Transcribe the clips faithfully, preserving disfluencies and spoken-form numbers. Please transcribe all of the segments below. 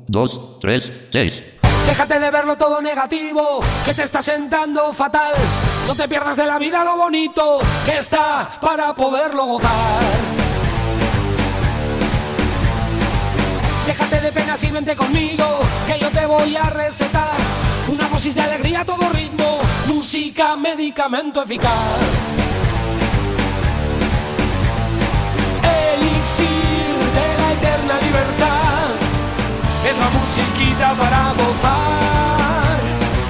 dos, tres, seis. Déjate de verlo todo negativo, que te está sentando fatal. No te pierdas de la vida lo bonito que está para poderlo gozar. Déjate de penas y vente conmigo, que yo te voy a recetar una dosis de alegría a todo ritmo, música, medicamento eficaz. Elixir de la eterna libertad, es la musiquita para gozar.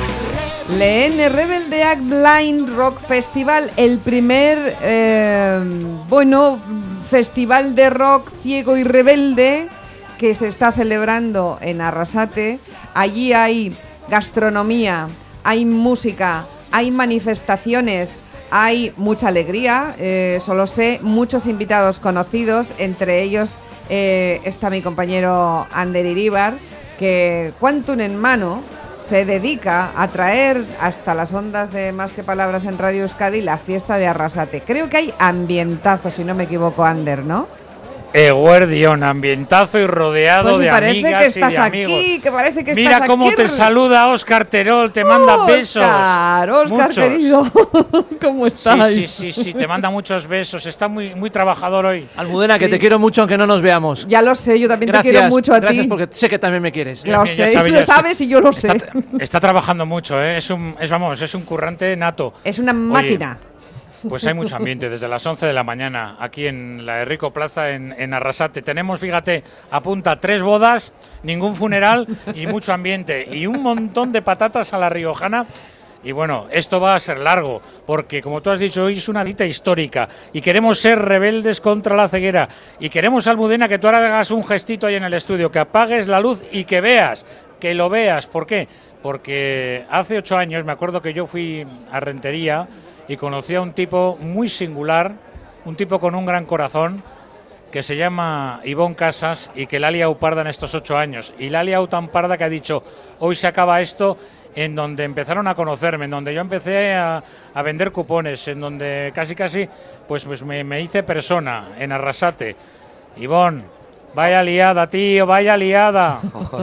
Lehen Rebeldeak Blind Rock Festival, el primer, eh, bueno, festival de rock ciego y rebelde que se está celebrando en Arrasate. Allí hay gastronomía, hay música, hay manifestaciones, hay mucha alegría, eh, solo sé, muchos invitados conocidos, entre ellos eh, está mi compañero Ander Iríbar, que Quantum en mano se dedica a traer hasta las ondas de Más que Palabras en Radio Euskadi la fiesta de Arrasate. Creo que hay ambientazo, si no me equivoco, Ander, ¿no? Eguerdión, ambientazo y rodeado pues de amigas que estás y de amigos. Aquí, que parece que Mira estás cómo aquí. te saluda Óscar Terol, te manda Óscar, besos. Óscar, muchos. querido, ¿cómo estás? Sí, sí, sí, sí, te manda muchos besos. Está muy, muy trabajador hoy. Almudena, Sí. que te quiero mucho aunque no nos veamos. Ya lo sé, yo también Gracias, te quiero mucho a gracias ti. porque sé que también me quieres. Lo Ya- ya sé, sabe, lo ya sé. sabes y yo lo sé. Está, está trabajando mucho, ¿eh? Es un, es, vamos, es un currante nato. Es una Oye, máquina. Pues hay mucho ambiente desde las once de la mañana aquí en la Enrico Plaza en, en Arrasate. Tenemos, fíjate, apunta tres bodas, ningún funeral y mucho ambiente y un montón de patatas a la riojana. Y bueno, esto va a ser largo porque, como tú has dicho, hoy es una cita histórica y queremos ser rebeldes contra la ceguera. Y queremos, Almudena, que tú ahora hagas un gestito ahí en el estudio, que apagues la luz y que veas, que lo veas. ¿Por qué? Porque hace ocho años me acuerdo que yo fui a Rentería y conocí a un tipo muy singular, un tipo con un gran corazón, que se llama Ivón Casas y que la ha liado parda en estos ocho años. Y la ha liado tan parda que ha dicho, hoy se acaba esto, en donde empezaron a conocerme, en donde yo empecé a, a vender cupones, en donde casi casi pues, pues me, me hice persona, en Arrasate. Ivón, vaya liada, tío, vaya liada.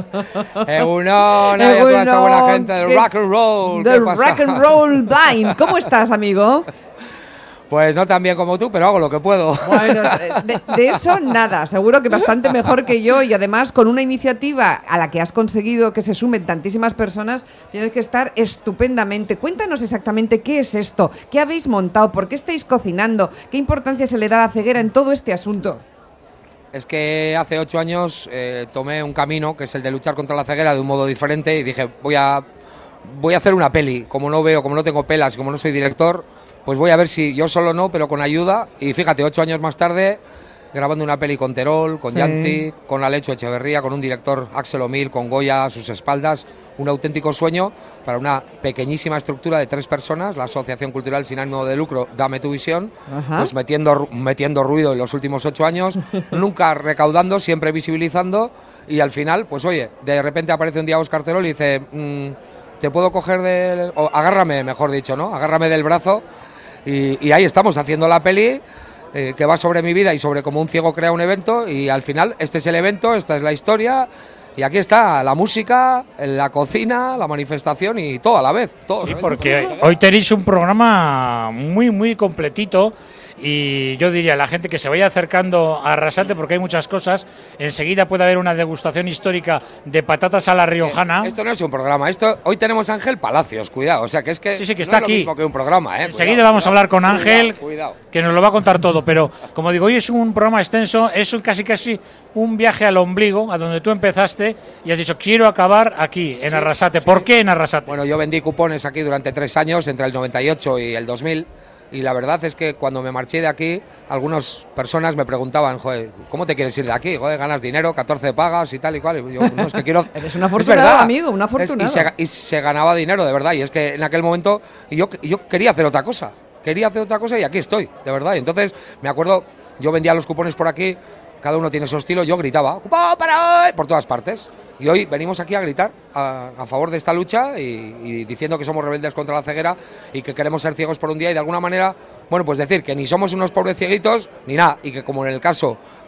Egunon, a toda esa buena gente del ¿qué- rock and roll. ¿qué Del pasa? rock and roll blind. ¿Cómo estás, amigo? Pues no tan bien como tú, pero hago lo que puedo. Bueno, de, de eso nada, seguro que bastante mejor que yo y además con una iniciativa a la que has conseguido que se sumen tantísimas personas, tienes que estar estupendamente. Cuéntanos exactamente qué es esto, qué habéis montado, por qué estáis cocinando, qué importancia se le da a la ceguera en todo este asunto. Es que hace ocho años eh, tomé un camino que es el de luchar contra la ceguera de un modo diferente y dije, voy a, voy a hacer una peli. Como no veo, como no tengo pelas, como no soy director, pues voy a ver si yo solo no, pero con ayuda. Y fíjate, ocho años más tarde, grabando una peli con Terol, con Sí. Yancy, con Alecho Echeverría, con un director Axel O'Mill, con Goya a sus espaldas. Un auténtico sueño para una pequeñísima estructura de tres personas, la Asociación Cultural Sin Ánimo de Lucro, Dame tu Visión, Ajá. pues metiendo, ru- metiendo ruido en los últimos ocho años, nunca recaudando, siempre visibilizando, y al final, pues oye, de repente aparece un día Óscar Terol y dice, mm, te puedo coger del... o agárrame, mejor dicho, ¿no? Agárrame del brazo, y, y ahí estamos haciendo la peli, eh, que va sobre mi vida y sobre cómo un ciego crea un evento, y al final este es el evento, esta es la historia. Y aquí está la música, la cocina, la manifestación y todo a la vez. Todo, Sí, ¿no? porque hoy tenéis un programa muy, muy completito y yo diría a la gente que se vaya acercando a Arrasate porque hay muchas cosas. Enseguida puede haber una degustación histórica de patatas a la riojana. Esto no es un programa. Esto hoy tenemos a Ángel Palacios, cuidado. O sea, que es que, Sí, sí, que no está es lo aquí. mismo que un programa, ¿eh? Enseguida Cuidado, vamos a cuidado, hablar con Ángel, cuidado, cuidado. que nos lo va a contar todo. Pero, como digo, hoy es un programa extenso, es un casi casi un viaje al ombligo, a donde tú empezaste y has dicho, quiero acabar aquí, en Arrasate. ¿Por qué en Arrasate? Bueno, yo vendí cupones aquí durante tres años, entre el noventa y ocho y el dos mil. Y la verdad es que cuando me marché de aquí, algunas personas me preguntaban, joder, ¿cómo te quieres ir de aquí? Joder, ganas dinero, catorce pagas y tal y cual. Y yo, no, es que quiero... Eres una Es afortunada, verdad. amigo, una Es- afortunada. y, se, y se ganaba dinero, de verdad. Y es que en aquel momento y yo, y yo quería hacer otra cosa. Quería hacer otra cosa y aquí estoy, de verdad. Y entonces, me acuerdo, yo vendía los cupones por aquí, cada uno tiene su estilo, yo gritaba, ¡cupón para hoy!, por todas partes. Y hoy venimos aquí a gritar a, a favor de esta lucha y, y diciendo que somos rebeldes contra la ceguera y que queremos ser ciegos por un día y de alguna manera, bueno, pues decir que ni somos unos pobres cieguitos ni nada y que como en el caso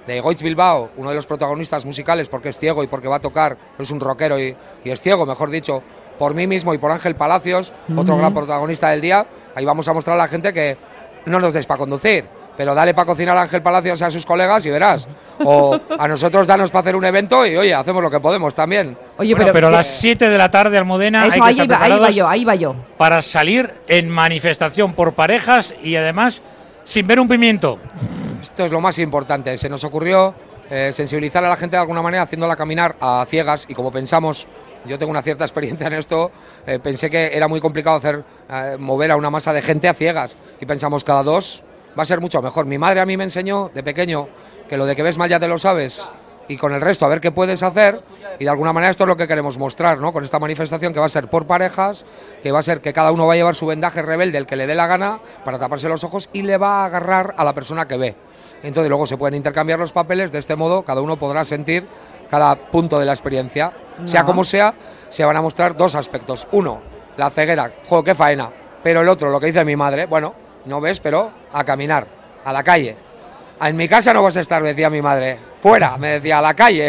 de Goitz Bilbao, uno de los protagonistas musicales, porque es ciego y porque va a tocar, es un rockero y, y es ciego, mejor dicho, por mí mismo y por Ángel Palacios, uh-huh. otro gran protagonista del día. Ahí vamos a mostrar a la gente que no nos des para conducir, pero dale para cocinar a Ángel Palacios y a sus colegas y verás. O a nosotros danos para hacer un evento y, oye, hacemos lo que podemos también. Oye, bueno, pero, pero a las siete de la tarde, Almudena, eso, hay que ahí, estar va, ahí va yo, ahí va yo. Para salir en manifestación por parejas y además sin ver un pimiento. Esto es lo más importante. Se nos ocurrió eh, sensibilizar a la gente de alguna manera haciéndola caminar a ciegas y como pensamos, yo tengo una cierta experiencia en esto, eh, pensé que era muy complicado hacer eh, mover a una masa de gente a ciegas y pensamos cada dos va a ser mucho mejor. Mi madre a mí me enseñó de pequeño que lo de que ves mal ya te lo sabes y con el resto a ver qué puedes hacer y de alguna manera esto es lo que queremos mostrar, ¿no? Con esta manifestación que va a ser por parejas, que va a ser que cada uno va a llevar su vendaje rebelde, el que le dé la gana, para taparse los ojos y le va a agarrar a la persona que ve. Entonces luego se pueden intercambiar los papeles, de este modo cada uno podrá sentir cada punto de la experiencia. No. Sea como sea, se van a mostrar dos aspectos. Uno, la ceguera, juego qué faena, pero el otro, lo que dice mi madre, bueno, no ves, pero a caminar, a la calle. En mi casa no vas a estar, decía mi madre. Fuera, me decía, a la calle.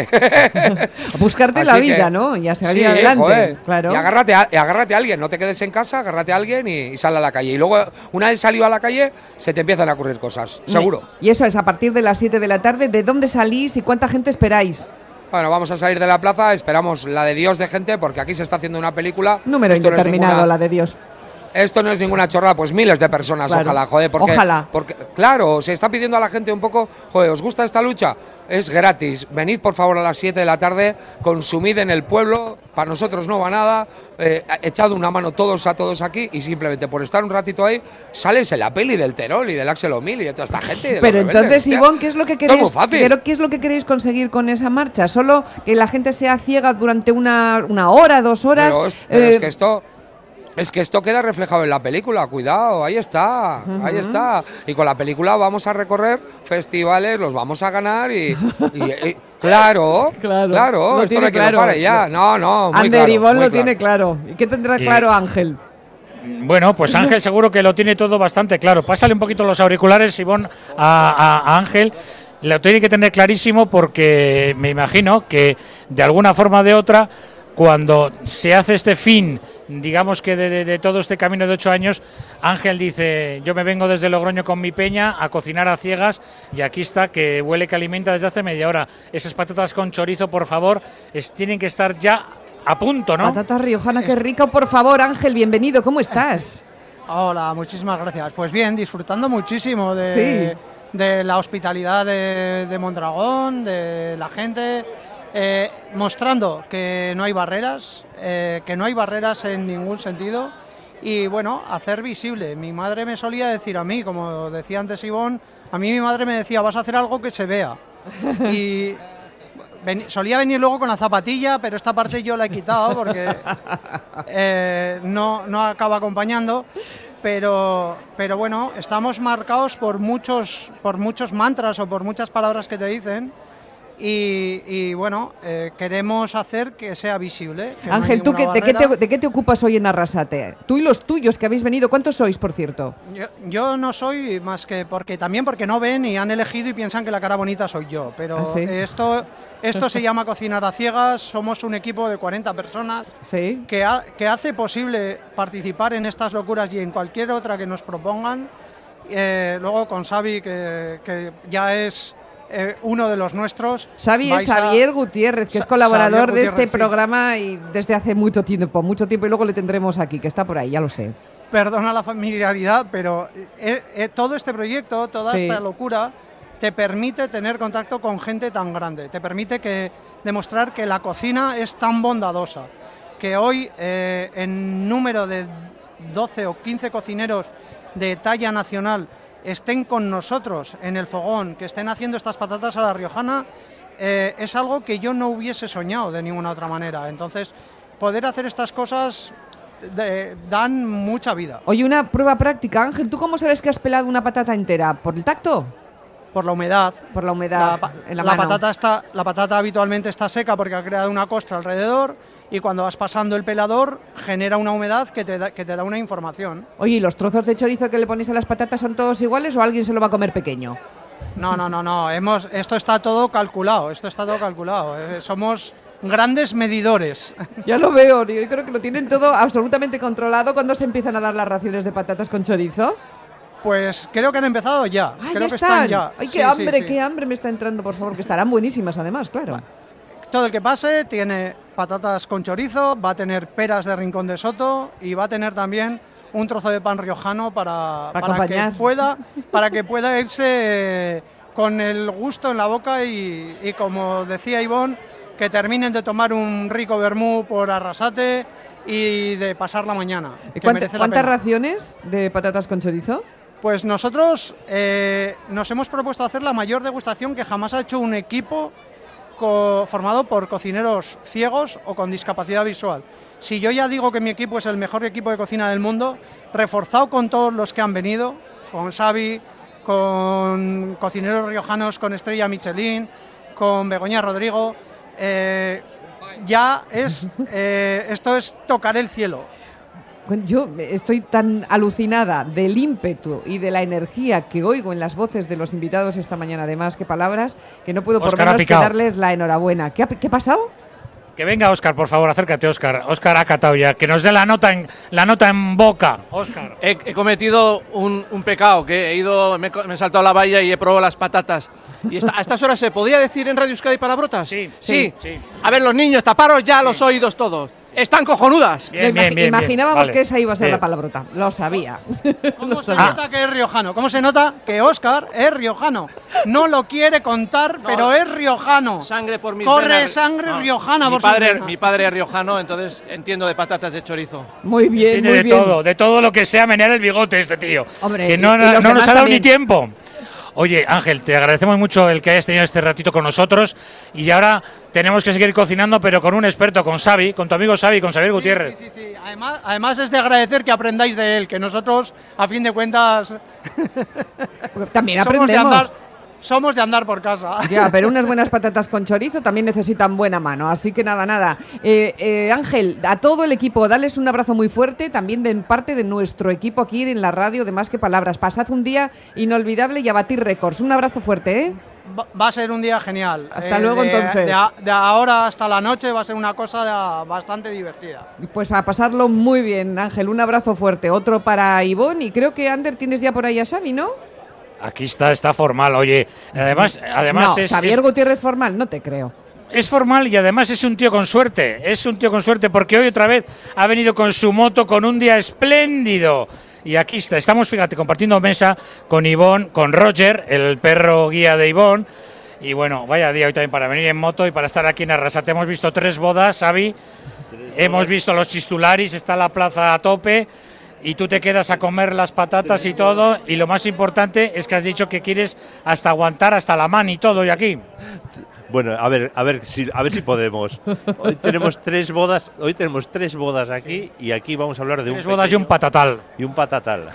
A buscarte la vida, que, ¿no? Y a seguir sí, adelante. Joder. Claro. Y agárrate a, y agárrate a alguien, no te quedes en casa, agárrate a alguien y, y sal a la calle. Y luego, una vez salido a la calle, se te empiezan a ocurrir cosas, seguro. Y eso es a partir de las siete de la tarde. ¿De dónde salís y cuánta gente esperáis? Bueno, vamos a salir de la plaza, esperamos la de Dios de gente, porque aquí se está haciendo una película. Número Esto indeterminado, no es ninguna, la de Dios. Esto no es ninguna chorrada, pues miles de personas, claro. ojalá, joder, porque, ojalá. porque, claro, se está pidiendo a la gente un poco, joder, ¿os gusta esta lucha? Es gratis, venid por favor a las siete de la tarde, consumid en el pueblo, para nosotros no va nada, eh, echad una mano todos a todos aquí y simplemente por estar un ratito ahí, sales en la peli del Terol y del Axel O'Mill y de toda esta gente. Pero entonces, Ivonne, ¿qué es lo que queréis? Pero ¿qué es lo que queréis conseguir con esa marcha? ¿Solo que la gente sea ciega durante una, una hora, dos horas? Pero, pero eh, es que esto... Es que esto queda reflejado en la película, cuidado, ahí está, uh-huh. ahí está. Y con la película vamos a recorrer festivales, los vamos a ganar y... y, y claro, claro, claro lo esto no hay que claro. lo pare ya. No, no, muy Ander claro, Ivonne muy lo claro. tiene claro. ¿Y qué tendrá y, claro Ángel? Bueno, pues Ángel seguro que lo tiene todo bastante claro. Pásale un poquito los auriculares, Ivonne, a, a, a Ángel. Lo tiene que tener clarísimo porque me imagino que de alguna forma o de otra... Cuando se hace este fin, digamos que de, de, de todo este camino de ocho años, Ángel dice, yo me vengo desde Logroño con mi peña a cocinar a ciegas y aquí está, que huele que alimenta desde hace media hora. Esas patatas con chorizo, por favor, es, tienen que estar ya a punto, ¿no? Patatas riojana, qué rico, por favor, Ángel, bienvenido, ¿cómo estás? Hola, muchísimas gracias. Pues bien, disfrutando muchísimo de, sí. de la hospitalidad de, de Mondragón, de la gente... Eh, mostrando que no hay barreras, eh, que no hay barreras en ningún sentido y bueno, hacer visible. Mi madre me solía decir a mí, como decía antes Ivonne, a mí mi madre me decía, vas a hacer algo que se vea. Y ven, solía venir luego con la zapatilla, pero esta parte yo la he quitado porque eh, no, no acaba acompañando. Pero, pero bueno, estamos marcados por muchos, por muchos mantras o por muchas palabras que te dicen. Y, y bueno, eh, queremos hacer que sea visible. Que Ángel, no ¿tú que, de, qué te, ¿de qué te ocupas hoy en Arrasate? Tú y los tuyos que habéis venido, ¿cuántos sois, por cierto? Yo, yo no soy más que porque también porque no ven y han elegido y piensan que la cara bonita soy yo. Pero ¿Ah, sí? esto, esto se llama Cocinar a Ciegas. Somos un equipo de cuarenta personas ¿Sí? que, ha, que hace posible participar en estas locuras y en cualquier otra que nos propongan. Eh, luego con Xavi, que, que ya es... Eh, uno de los nuestros. Xavi es Xavier Gutiérrez, que es colaborador de este sí. programa y desde hace mucho tiempo, mucho tiempo y luego le tendremos aquí, que está por ahí, ya lo sé. Perdona la familiaridad, pero eh, eh, todo este proyecto, toda sí. esta locura, te permite tener contacto con gente tan grande, te permite que demostrar que la cocina es tan bondadosa, que hoy eh, en número de doce o quince cocineros de talla nacional estén con nosotros en el fogón, que estén haciendo estas patatas a la riojana, eh, es algo que yo no hubiese soñado de ninguna otra manera. Entonces, poder hacer estas cosas de, dan mucha vida. Oye, una prueba práctica, Ángel, ¿tú cómo sabes que has pelado una patata entera? ¿Por el tacto? Por la humedad. Por la humedad. La, en la la, mano. patata está, la patata habitualmente está seca porque ha creado una costra alrededor. Y cuando vas pasando el pelador, genera una humedad que te da, que te da una información. Oye, ¿y los trozos de chorizo que le ponéis a las patatas son todos iguales o alguien se lo va a comer pequeño? No, no, no, no. Hemos, esto está todo calculado. Esto está todo calculado. Eh, somos grandes medidores. Ya lo veo, yo creo que lo tienen todo absolutamente controlado. ¿Cuándo se empiezan a dar las raciones de patatas con chorizo? Pues creo que han empezado ya. Ah, creo ya que están. están ya. Ay, qué Sí, hambre, sí, sí. qué hambre me está entrando, por favor, que estarán buenísimas además, claro. Todo el que pase tiene patatas con chorizo, va a tener peras de Rincón de Soto y va a tener también un trozo de pan riojano para, Para para que acompañar. pueda para que pueda irse eh, con el gusto en la boca y, y como decía Ivonne, que terminen de tomar un rico vermú por Arrasate y de pasar la mañana. que ¿Cuánta- merece la ¿Cuántas pena. raciones de patatas con chorizo? Pues nosotros eh, nos hemos propuesto hacer la mayor degustación que jamás ha hecho un equipo co- formado por cocineros ciegos o con discapacidad visual. Si yo ya digo que mi equipo es el mejor equipo de cocina del mundo, reforzado con todos los que han venido, con Xavi, con cocineros riojanos con estrella Michelin, con Begoña Rodrigo, eh, ya es, eh, esto es tocar el cielo. Bueno, yo estoy tan alucinada del ímpetu y de la energía que oigo en las voces de los invitados esta mañana, además que palabras, que no puedo por Óscar ha menos que picado. darles la enhorabuena. ¿Qué ha, qué ha pasado? Que venga Óscar, por favor, acércate, Óscar. Óscar ha catado ya, que nos dé la nota en, la nota en boca. Óscar. He, he cometido un, un pecado, que he ido, me, he co- me he saltado la valla y he probado las patatas. Y esta- a estas horas se podía decir en Radio Euskadi palabrotas. Sí, sí, sí. A ver, los niños, taparos ya los oídos todos. Están cojonudas. Bien, Lo imagi- bien, bien, imaginábamos bien. que esa iba a ser Bien. la palabrota. Lo sabía. ¿Cómo se Ah. nota que es riojano? ¿Cómo se nota que Óscar es riojano? No lo quiere contar, pero es riojano. Sangre por mis Corre venas. sangre No, riojana mi por sus padre, venas. mi padre es riojano, entonces entiendo de patatas de chorizo. Muy bien, Tiene muy de bien. todo, de todo lo que sea menear el bigote este tío. Hombre, que y- no, y no los nos demás ha dado también. ni tiempo. Oye, Ángel, te agradecemos mucho el que hayas tenido este ratito con nosotros y ahora tenemos que seguir cocinando, pero con un experto, con Xavi, con tu amigo Xavi, con Xavier Gutiérrez. Sí, sí, sí. Además, además es de agradecer que aprendáis de él, que nosotros, a fin de cuentas, También somos de, aprendemos. andar, somos de andar por casa. Ya, pero unas buenas patatas con chorizo también necesitan buena mano. Así que nada, nada. Eh, eh, Ángel, a todo el equipo, dales un abrazo muy fuerte, también de parte de nuestro equipo aquí en la radio, de Más que Palabras. Pasad un día inolvidable y a batir récords. Un abrazo fuerte, ¿eh? Va, va a ser un día genial. Hasta luego, de, entonces. De, a- de ahora hasta la noche va a ser una cosa de- bastante divertida. Pues a pasarlo muy bien, Ángel. Un abrazo fuerte. Otro para Ivonne. Y creo que, Ander, tienes ya por ahí a Xavi, ¿no? Aquí está, está formal. Oye, además, además no, es, Xavier es- Gutiérrez formal, no te creo. es formal y además es un tío con suerte. Es un tío con suerte porque hoy otra vez ha venido con su moto con un día espléndido. Y aquí está, estamos, fíjate, compartiendo mesa con Ivonne, con Roger, el perro guía de Ivonne. Y bueno, vaya día hoy también para venir en moto y para estar aquí en Arrasate. Hemos visto tres bodas, Xavi. Hemos visto los chistularis, está la plaza a tope. Y tú te quedas a comer las patatas y todo. Y lo más importante es que has dicho que quieres hasta aguantar hasta la mano y todo hoy aquí. Bueno, a ver, a ver si, a ver si podemos. Hoy tenemos tres bodas, hoy tenemos tres bodas aquí y aquí vamos a hablar de un Tres bodas y un pequeño- patatal. y un patatal.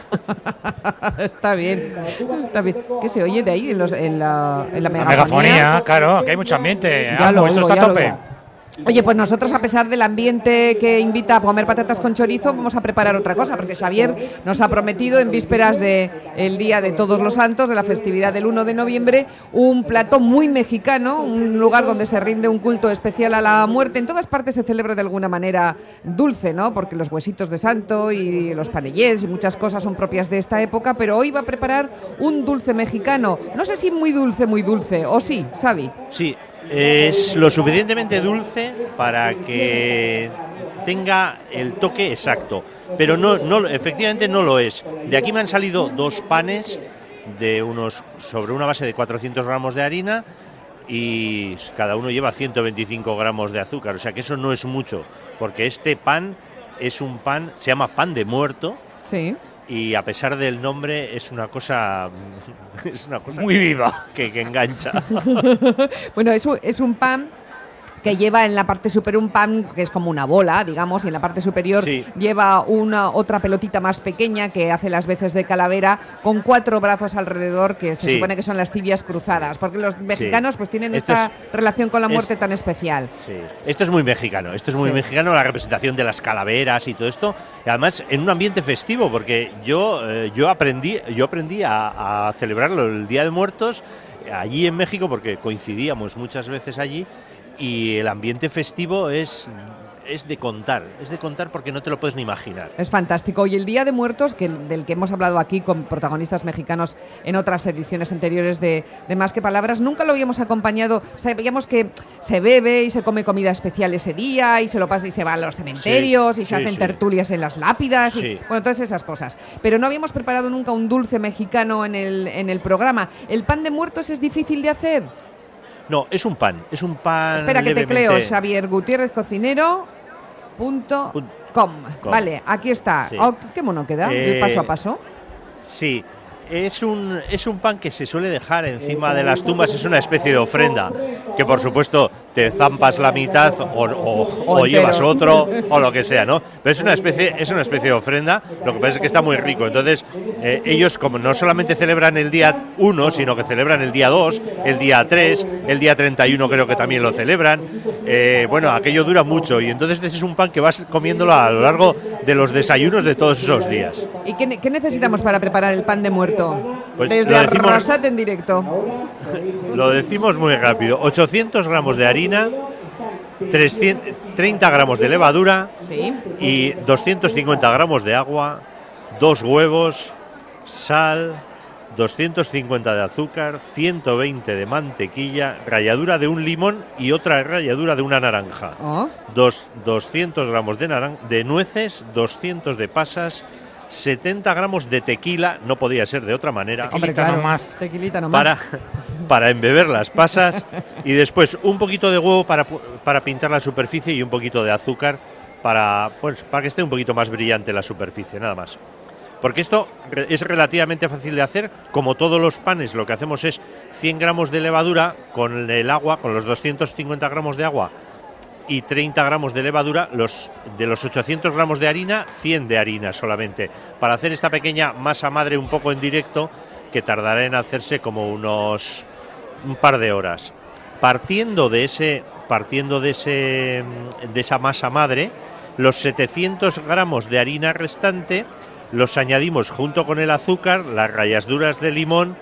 Está bien, está bien. ¿Qué se oye de ahí en, los- en la, en la La megafonía? megafonía, claro, que hay mucho ambiente. Ya Amo, lo esto oigo, está ya a lo tope. oigo. Oye, pues nosotros, a pesar del ambiente que invita a comer patatas con chorizo, vamos a preparar otra cosa, porque Xavier nos ha prometido en vísperas del Día de Todos los Santos, de la festividad del uno de noviembre, un plato muy mexicano, un lugar donde se rinde un culto especial a la muerte. En todas partes se celebra de alguna manera dulce, ¿no? Porque los huesitos de santo y los panellés y muchas cosas son propias de esta época, pero hoy va a preparar un dulce mexicano. No sé si muy dulce, muy dulce, o sí, Xavi. Sí, es lo suficientemente dulce para que tenga el toque exacto, pero no, no, efectivamente no lo es. De aquí me han salido dos panes de unos sobre una base de cuatrocientos gramos de harina y cada uno lleva ciento veinticinco gramos de azúcar, o sea que eso no es mucho, porque este pan es un pan, se llama pan de muerto. Sí. Y a pesar del nombre es una cosa es una cosa Muy viva. que, que engancha. Bueno, es un, es un pan que lleva en la parte superior un pan que es como una bola, digamos, y en la parte superior Sí. lleva una otra pelotita más pequeña que hace las veces de calavera con cuatro brazos alrededor que se Sí. supone que son las tibias cruzadas, porque los mexicanos pues tienen Esto esta es- relación con la muerte es- tan especial. Sí. Esto es muy mexicano, esto es muy Sí. mexicano, la representación de las calaveras y todo esto, y además en un ambiente festivo, porque yo, eh, yo aprendí, yo aprendí a, a celebrarlo el Día de Muertos allí en México, porque coincidíamos muchas veces allí, y el ambiente festivo es, es de contar, es de contar porque no te lo puedes ni imaginar. Es fantástico. Y el Día de Muertos, que del que hemos hablado aquí con protagonistas mexicanos en otras ediciones anteriores de, de Más que Palabras, nunca lo habíamos acompañado. Sabíamos que se bebe y se come comida especial ese día y se lo pasa y se va a los cementerios Sí, y se sí, hacen sí. tertulias en las lápidas y Sí. bueno, todas esas cosas. Pero no habíamos preparado nunca un dulce mexicano en el, en el programa. ¿El pan de muertos es difícil de hacer? No, es un pan, es un pan Espera que levemente- tecleo, Xavier Gutiérrez Cocinero punto Pun- com. com. Vale, aquí está. Sí. Oh, qué mono queda, el Eh, paso a paso. Sí, es un, es un pan que se suele dejar encima de las tumbas, es una especie de ofrenda, que por supuesto te zampas la mitad o, o- O o llevas entero. otro o lo que sea, ¿no? Pero es una especie, es una especie de ofrenda, lo que pasa es que está muy rico. Entonces, eh, ellos como no solamente celebran el día uno, sino que celebran el día dos, el día tres, el día treinta y uno creo que también lo celebran. Eh, bueno, aquello dura mucho y entonces ese es un pan que vas comiéndolo a lo largo de los desayunos de todos esos días. ¿Y qué, ne- qué necesitamos para preparar el pan de muerto? Pues Desde lo decimos- Arrasate en directo. Lo decimos muy rápido. ochocientos gramos de harina, trescientos treinta gramos de levadura Sí. y doscientos cincuenta gramos de agua, dos huevos, sal, doscientos cincuenta de azúcar, ciento veinte de mantequilla, ralladura de un limón y otra ralladura de una naranja. Oh, Dos, doscientos gramos de, naran- de nueces, doscientos de pasas, setenta gramos de tequila, no podía ser de otra manera. hombre, Tequilita claro. nomás. Tequilita nomás. Para, para embeber las pasas y después un poquito de huevo para, pu- para pintar la superficie y un poquito de azúcar para, pues, para que esté un poquito más brillante la superficie, nada más. Porque esto re- es relativamente fácil de hacer, como todos los panes lo que hacemos es cien gramos de levadura con el agua, con los doscientos cincuenta gramos de agua y treinta gramos de levadura, los, de los ochocientos gramos de harina, cien de harina solamente, para hacer esta pequeña masa madre un poco en directo que tardará en hacerse como unos un par de horas. Partiendo de ese, partiendo de ese, de esa masa madre, los setecientos gramos de harina restante los añadimos junto con el azúcar, las ralladuras de limón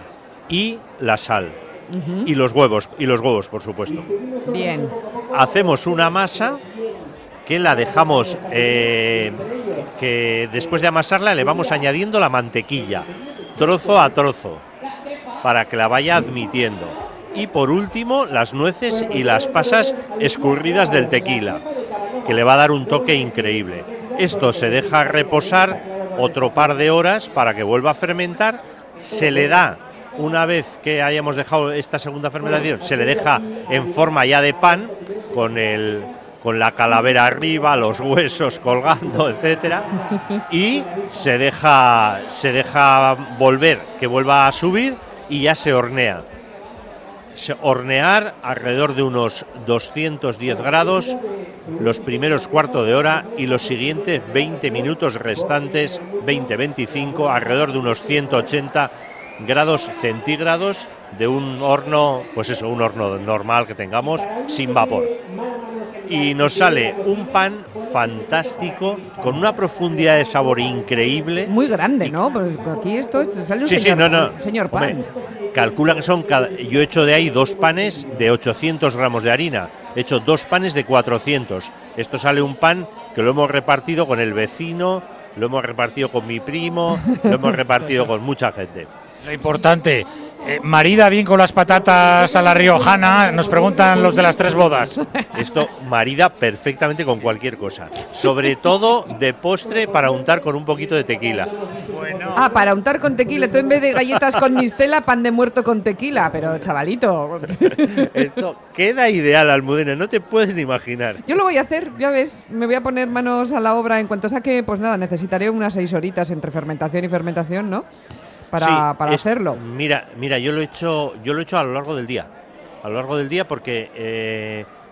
y la sal Ujú. y los huevos y los huevos, por supuesto. Bien. Hacemos una masa que la dejamos, eh, que después de amasarla le vamos añadiendo la mantequilla, trozo a trozo, para que la vaya admitiendo. Y por último, las nueces y las pasas escurridas del tequila, que le va a dar un toque increíble. Esto se deja reposar otro par de horas para que vuelva a fermentar. Se le da, una vez que hayamos dejado esta segunda fermentación, se le deja en forma ya de pan, con el con la calavera arriba, los huesos colgando, etcétera, y se deja se deja volver, que vuelva a subir y ya se hornea. Se- hornear alrededor de unos doscientos diez grados los primeros cuarto de hora y los siguientes veinte minutos restantes, veinte a veinticinco, alrededor de unos ciento ochenta grados centígrados de un horno, pues eso, un horno normal que tengamos, sin vapor. Y nos sale un pan fantástico, con una profundidad de sabor increíble. Muy grande, ¿no? Porque aquí esto, esto sale un Sí, sí, señor, no, no. un señor pan. Hombre, calcula que son cada, yo he hecho de ahí dos panes de ochocientos gramos de harina, he hecho dos panes de cuatrocientos. Esto sale un pan que lo hemos repartido con el vecino, lo hemos repartido con mi primo, lo hemos repartido con mucha gente. Lo importante, eh, marida bien con las patatas a la riojana, nos preguntan los de las tres bodas. Esto marida perfectamente con cualquier cosa, sobre todo de postre para untar con un poquito de tequila. Bueno, Ah, para untar con tequila. Tú en vez de galletas con mistela, pan de muerto con tequila. Pero, chavalito, Esto queda ideal, Almudena, no te puedes ni imaginar. yo lo voy a hacer, ya ves. Me voy a poner manos a la obra en cuanto saque. Pues nada, necesitaré unas seis horitas entre fermentación y fermentación, ¿no? Para, Sí, para es- hacerlo. Mira, mira, yo lo he hecho, yo lo he hecho a lo largo del día, a lo largo del día porque eh,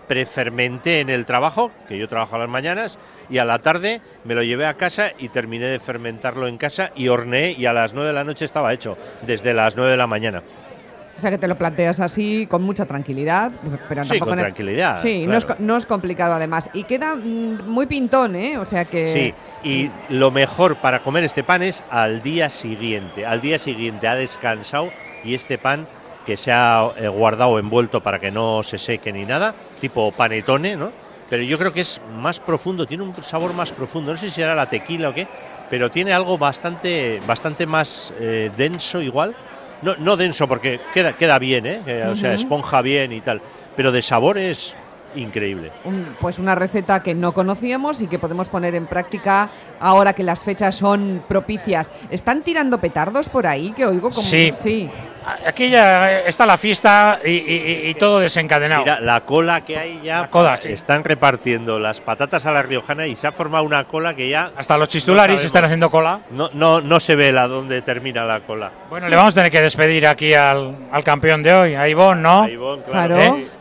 prefermenté en el trabajo, que yo trabajo a las mañanas, y a la tarde me lo llevé a casa y terminé de fermentarlo en casa y horneé, y a las nueve de la noche estaba hecho, desde las nueve de la mañana. O sea que te lo planteas así, con mucha tranquilidad. Pero Sí, tampoco con ne- tranquilidad. Sí, claro. no, es, co- no es complicado además. Y queda mm, muy pintón, ¿eh? O sea que... Sí, y lo mejor para comer este pan es al día siguiente. Al día siguiente ha descansado y este pan que se ha eh, guardado envuelto para que no se seque ni nada, tipo panetone, ¿no? Pero yo creo que es más profundo, tiene un sabor más profundo. No sé si será la tequila o qué, pero tiene algo bastante, bastante más eh, denso igual. No, no denso porque queda, queda bien, ¿eh? Que, o sea, Ujú. esponja bien y tal. Pero de sabor es increíble. Un- pues una receta que no conocíamos y que podemos poner en práctica ahora que las fechas son propicias. ¿Están tirando petardos por ahí? Que oigo como... Sí. Sí. Aquí ya está la fiesta y, y- y todo desencadenado. Mira, la cola que hay ya, La cola, sí. están repartiendo las patatas a la riojana y se ha formado una cola que ya Hasta los chistularis no están sabemos. haciendo cola. No, no, no se ve la dónde termina la cola. Bueno, le vamos a tener que despedir aquí al, al campeón de hoy, a Ivonne, ¿no? A Ivonne, Claro. claro. ¿Eh?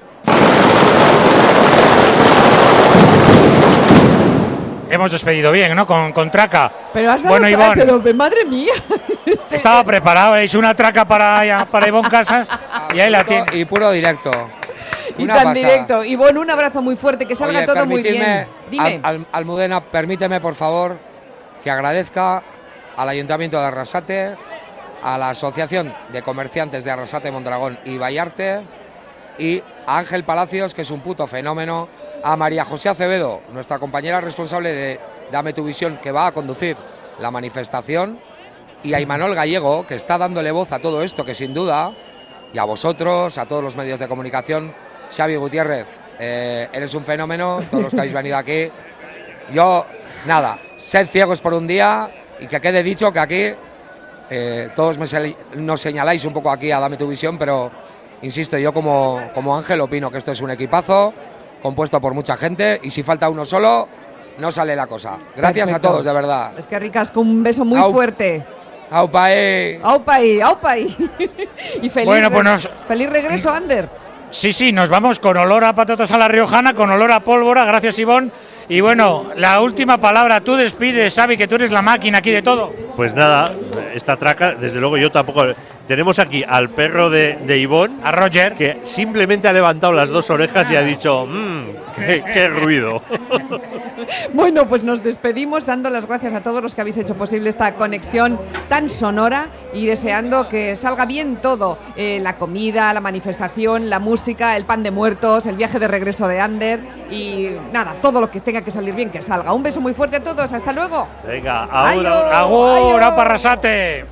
Hemos despedido bien, ¿no? Con, con traca. Pero has dado... Bueno, Ivonne, Pero, madre mía. estaba preparado, he hecho una traca para, para Ivonne Casas y ahí la tiene. Y puro directo. Y Una tan pasada. directo. Y bueno, un abrazo muy fuerte, que salga Oye, todo muy bien. permitidme, Dime. Al, al- Almudena, permíteme, por favor, que agradezca al Ayuntamiento de Arrasate, a la Asociación de Comerciantes de Arrasate, Mondragón y Vallarte, y a Ángel Palacios, que es un puto fenómeno, a María José Acevedo, nuestra compañera responsable de Dame tu Visión, que va a conducir la manifestación, y a Imanol Gallego, que está dándole voz a todo esto, que sin duda, y a vosotros, a todos los medios de comunicación. Xavi Gutiérrez, eh, eres un fenómeno, todos los que habéis venido aquí. Yo, nada, sed ciegos por un día y que quede dicho que aquí eh, todos me sel- nos señaláis un poco aquí a Dame tu Visión, pero insisto, yo como, como Ángel opino que esto es un equipazo compuesto por mucha gente y si falta uno solo, no sale la cosa. Gracias Perfecto. a todos, de verdad. Es que ricasco, un beso muy Au. fuerte. ¡Aupa, eh! ¡Aupa ahí, aupa ahí! Y feliz, Bueno, pues re- nos- feliz regreso, Ander. Sí, sí, nos vamos con olor a patatas a la riojana, con olor a pólvora, gracias Ivonne. Y bueno, la última palabra, tú despides, Xavi, que tú eres la máquina aquí de todo. Pues nada, esta traca, desde luego yo tampoco. Tenemos aquí al perro de, de Ivonne, A Roger. que simplemente ha levantado las dos orejas y ha dicho, mmm, qué, qué ruido. Bueno, pues nos despedimos dando las gracias a todos los que habéis hecho posible esta conexión tan sonora y deseando que salga bien todo. Eh, la comida, la manifestación, la música, el pan de muertos, el viaje de regreso de Ander y nada, todo lo que tenga que salir bien, que salga. Un beso muy fuerte a todos. Hasta luego. Venga, Aio. ahora. Agur, Aio. apa Arrasate.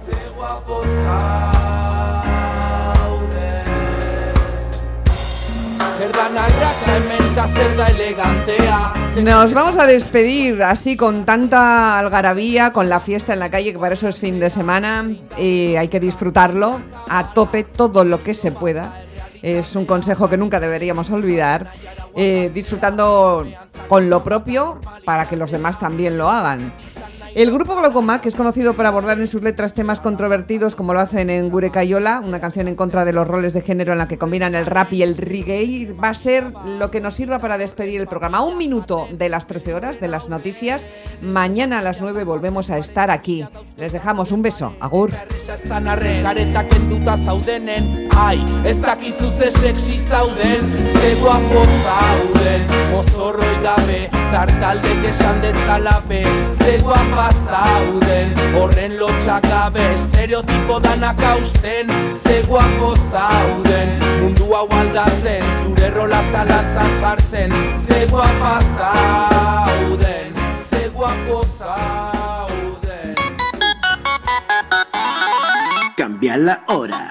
Zer da narratxa hemen da zer da elegantea. Nos vamos a despedir así con tanta algarabía, con la fiesta en la calle, que para eso es fin de semana y hay que disfrutarlo a tope todo lo que se pueda. Es un consejo que nunca deberíamos olvidar, eh, disfrutando con lo propio para que los demás también lo hagan. El grupo Glaucoma, que es conocido por abordar en sus letras temas controvertidos como lo hacen en Gure Kaiola, una canción en contra de los roles de género en la que combinan el rap y el reggae, va a ser lo que nos sirva para despedir el programa. Un minuto de las trece horas de las noticias. Mañana a las nueve volvemos a estar aquí. Les dejamos un beso. Agur. Erresa ez dan arren, kareta kenduta zaudenen. Ai, ez dakizu ze sexy zauden. Ze guapo zauden, mozorroi gabe, tartaldek esan dezalape. Ze guapa zauden, horren lotxak gabe, estereotipo danak hausten. Ze guapo zauden, mundu hau aldatzen, zure rola zalantzan jartzen. Ze guapa zauden, ze guapo zauden. Cambia la hora.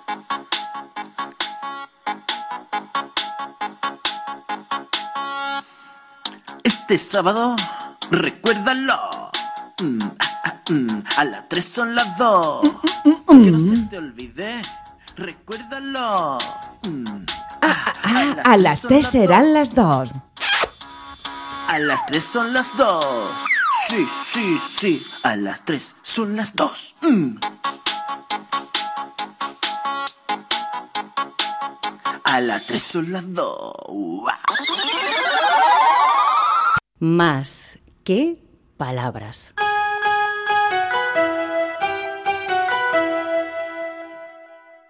Este sábado, recuérdalo. Mm, ah, ah, mm, a las tres son las dos. Que no se te olvide. Recuérdalo. Mm, ah, A las tres son serán las dos. A las tres son las dos. Sí, sí, sí. A las tres son las dos. Mm. a las tres son las dos. Más que palabras.